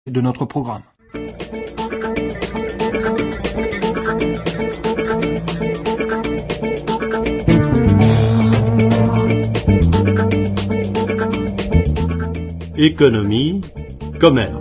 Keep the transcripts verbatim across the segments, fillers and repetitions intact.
de notre programme. Économie, commerce.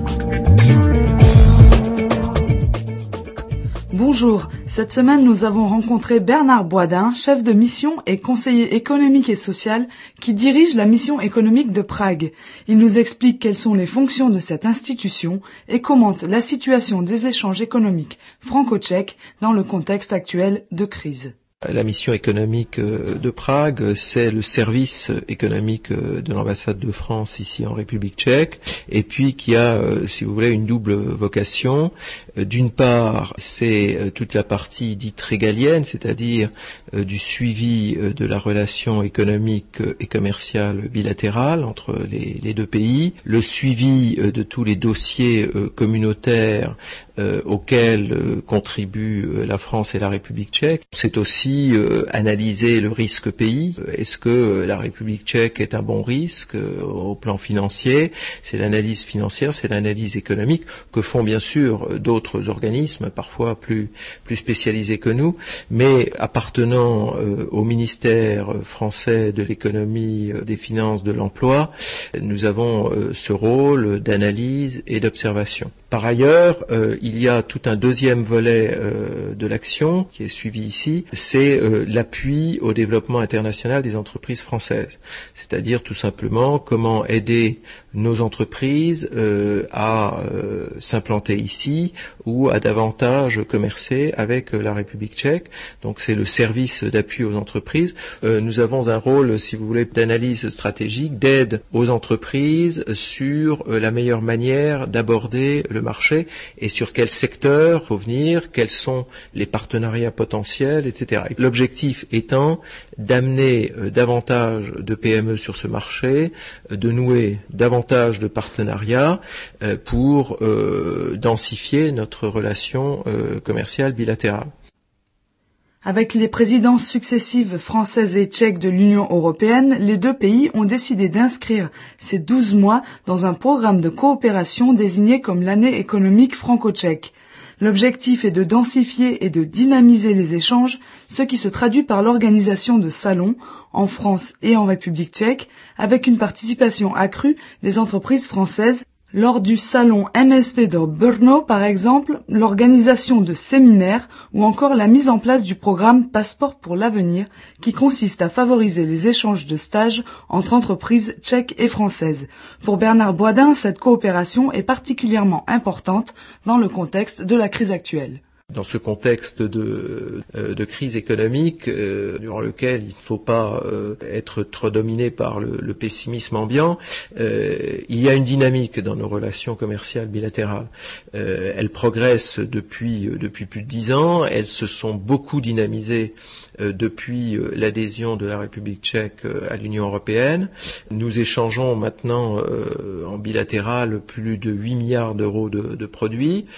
Bonjour, cette semaine nous avons rencontré Bernard Boisdin, chef de mission et conseiller économique et social qui dirige la mission économique de Prague. Il nous explique quelles sont les fonctions de cette institution et commente la situation des échanges économiques franco-tchèques dans le contexte actuel de crise. La mission économique de Prague, c'est le service économique de l'ambassade de France ici en République tchèque, et puis qui a, si vous voulez, une double vocation. D'une part, c'est toute la partie dite régalienne, c'est-à-dire du suivi de la relation économique et commerciale bilatérale entre les, les deux pays, le suivi de tous les dossiers communautaires Euh, auxquels euh, contribuent euh, la France et la République tchèque. C'est aussi euh, analyser le risque pays. Est-ce que euh, la République tchèque est un bon risque euh, au plan financier? C'est l'analyse financière, c'est l'analyse économique que font bien sûr euh, d'autres organismes, parfois plus, plus spécialisés que nous, mais appartenant euh, au ministère français de l'économie, euh, des finances, de l'emploi, nous avons euh, ce rôle d'analyse et d'observation. Par ailleurs, euh, il y a tout un deuxième volet euh, de l'action qui est suivi ici, c'est euh, l'appui au développement international des entreprises françaises. C'est-à-dire tout simplement comment aider nos entreprises euh, à euh, s'implanter ici ou à davantage commercer avec euh, la République tchèque. Donc c'est le service d'appui aux entreprises. Euh, nous avons un rôle, si vous voulez, d'analyse stratégique, d'aide aux entreprises sur euh, la meilleure manière d'aborder le marché et sur quel secteur faut venir, quels sont les partenariats potentiels, et cetera. L'objectif étant d'amener euh, davantage de P M E sur ce marché, euh, de nouer davantage de partenariats euh, pour euh, densifier notre relation euh, commerciale bilatérale. Avec les présidences successives françaises et tchèques de l'Union européenne, les deux pays ont décidé d'inscrire ces douze mois dans un programme de coopération désigné comme l'année économique franco-tchèque. L'objectif est de densifier et de dynamiser les échanges, ce qui se traduit par l'organisation de salons en France et en République tchèque, avec une participation accrue des entreprises françaises. Lors du salon M S V de Brno, par exemple, l'organisation de séminaires ou encore la mise en place du programme Passeport pour l'avenir qui consiste à favoriser les échanges de stages entre entreprises tchèques et françaises. Pour Bernard Boisdin, cette coopération est particulièrement importante dans le contexte de la crise actuelle. Dans ce contexte de, euh, de crise économique, euh, durant lequel il ne faut pas euh, être trop dominé par le, le pessimisme ambiant, euh, il y a une dynamique dans nos relations commerciales bilatérales. Euh, elles progressent depuis, euh, depuis plus de dix ans, elles se sont beaucoup dynamisées euh, depuis euh, l'adhésion de la République tchèque euh, à l'Union européenne. Nous échangeons maintenant euh, en bilatéral plus de huit milliards d'euros de, de produits.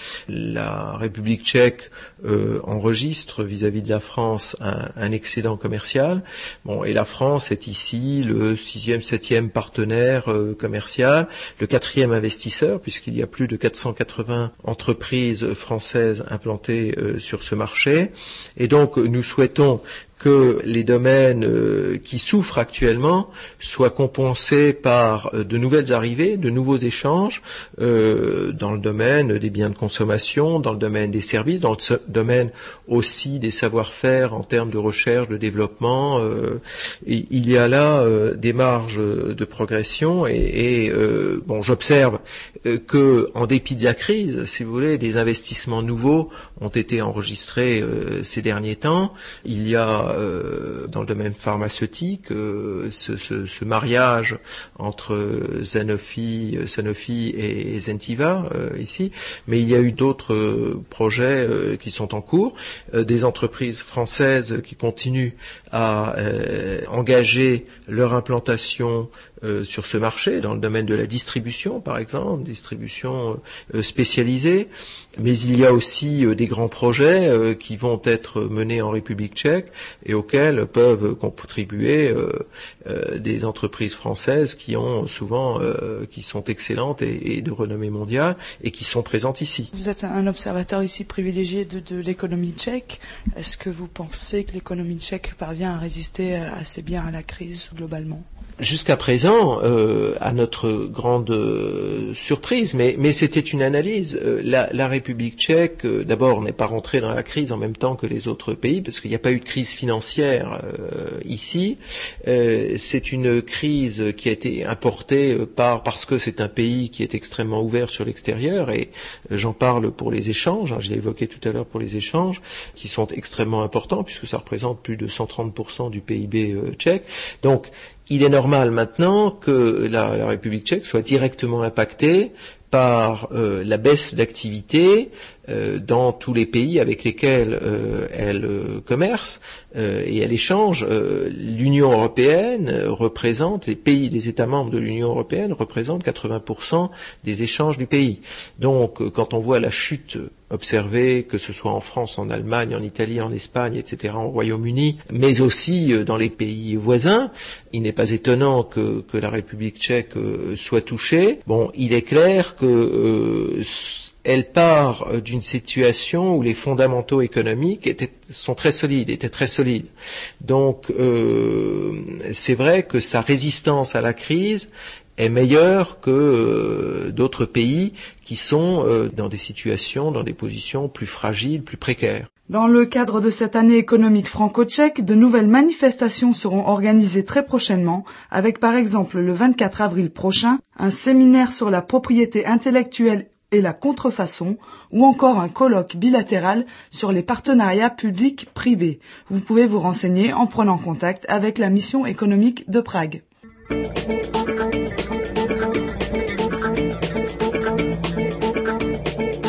La République tchèque Euh, enregistre vis-à-vis de la France un, un excédent commercial. Bon, et la France est ici le sixième, septième partenaire euh, commercial, le quatrième investisseur, puisqu'il y a plus de quatre cent quatre-vingts entreprises françaises implantées euh, sur ce marché. Et donc, nous souhaitons que les domaines euh, qui souffrent actuellement soient compensés par euh, de nouvelles arrivées, de nouveaux échanges euh, dans le domaine des biens de consommation, dans le domaine des services, dans le domaine aussi des savoir-faire en termes de recherche, de développement. Euh, et il y a là euh, des marges de progression et, et euh, bon, j'observe euh, que, en dépit de la crise, si vous voulez, des investissements nouveaux ont été enregistrés euh, ces derniers temps. Il y a Euh, dans le domaine pharmaceutique, euh, ce, ce, ce mariage entre Sanofi, Sanofi et Zentiva euh, ici, mais il y a eu d'autres euh, projets euh, qui sont en cours, euh, des entreprises françaises qui continuent à euh, engager leur implantation euh, sur ce marché, dans le domaine de la distribution, par exemple, distribution euh, spécialisée. Mais il y a aussi euh, des grands projets euh, qui vont être menés en République tchèque et auxquels peuvent contribuer euh, euh, des entreprises françaises qui ont souvent, euh, qui sont excellentes et, et de renommée mondiale et qui sont présentes ici. Vous êtes un observateur ici privilégié de, de l'économie tchèque. Est-ce que vous pensez que l'économie tchèque parvient à résister assez bien à la crise globalement ? Jusqu'à présent, euh, à notre grande euh, surprise, mais, mais c'était une analyse, euh, la, la République tchèque, euh, d'abord, n'est pas rentrée dans la crise en même temps que les autres pays, parce qu'il n'y a pas eu de crise financière euh, ici. Euh, c'est une crise qui a été importée par parce que c'est un pays qui est extrêmement ouvert sur l'extérieur, et euh, j'en parle pour les échanges, hein, je l'ai évoqué tout à l'heure pour les échanges, qui sont extrêmement importants, puisque ça représente plus de cent trente pour cent du P I B euh, tchèque. Donc, il est normal maintenant que la, la République tchèque soit directement impactée par euh, la baisse d'activité euh, dans tous les pays avec lesquels euh, elle euh, commerce euh, et elle échange. Euh, L'Union européenne représente, les pays des États membres de l'Union européenne représentent quatre-vingts pour cent des échanges du pays. Donc, euh, quand on voit la chute observée, que ce soit en France, en Allemagne, en Italie, en Espagne, et cetera, au Royaume-Uni, mais aussi euh, dans les pays voisins, il n'est pas étonnant que, que la République tchèque euh, soit touchée. Bon, il est clair que euh, elle part d'une situation où les fondamentaux économiques étaient, sont très solides, étaient très solides. Donc, euh, c'est vrai que sa résistance à la crise est meilleure que euh, d'autres pays qui sont euh, dans des situations, dans des positions plus fragiles, plus précaires. Dans le cadre de cette année économique franco-tchèque, de nouvelles manifestations seront organisées très prochainement, avec par exemple le vingt-quatre avril prochain, un séminaire sur la propriété intellectuelle et la contrefaçon, ou encore un colloque bilatéral sur les partenariats publics-privés. Vous pouvez vous renseigner en prenant contact avec la mission économique de Prague.